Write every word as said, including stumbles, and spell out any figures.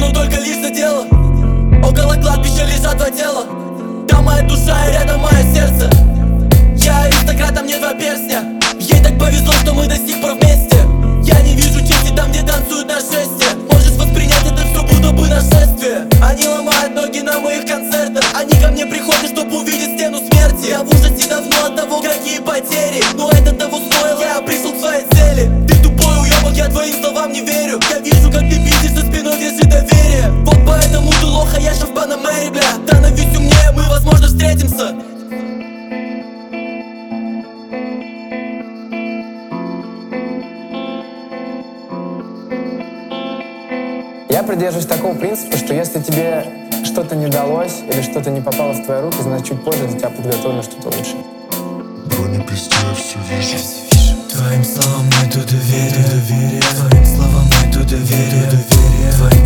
но только лишь за дело. Около кладбища лежат два тела. Там моя душа и рядом мое сердце. Я аристократ, а мне два перстня. Ей так повезло, что мы до сих пор вместе. Я не вижу чести там, где танцуют на шесте. Можешь воспринять это все будто бы нашествие. Они ломают ноги на моих концертах. Они ко мне приходят, чтобы увидеть стену смерти. Я в ужасе давно от того, какие потери. Но это того стоило, я пришел к своей цели. Ты тупой уебок, я твоим словам не верю. Я вижу, как ты видишь за спиной, держи доверие. Вот поэтому ты лох, а я шеф Панамери, бля. Становись умнее, мы возможно встретимся. Я придерживаюсь такого принципа, что если тебе что-то не далось или что-то не попало в твои руки, значит чуть позже для тебя подготовлено что-то лучше. Брони пизде, я все вижу. Твоим словам нету доверия, доверия. Твоим словам нету доверия, доверия. Твоим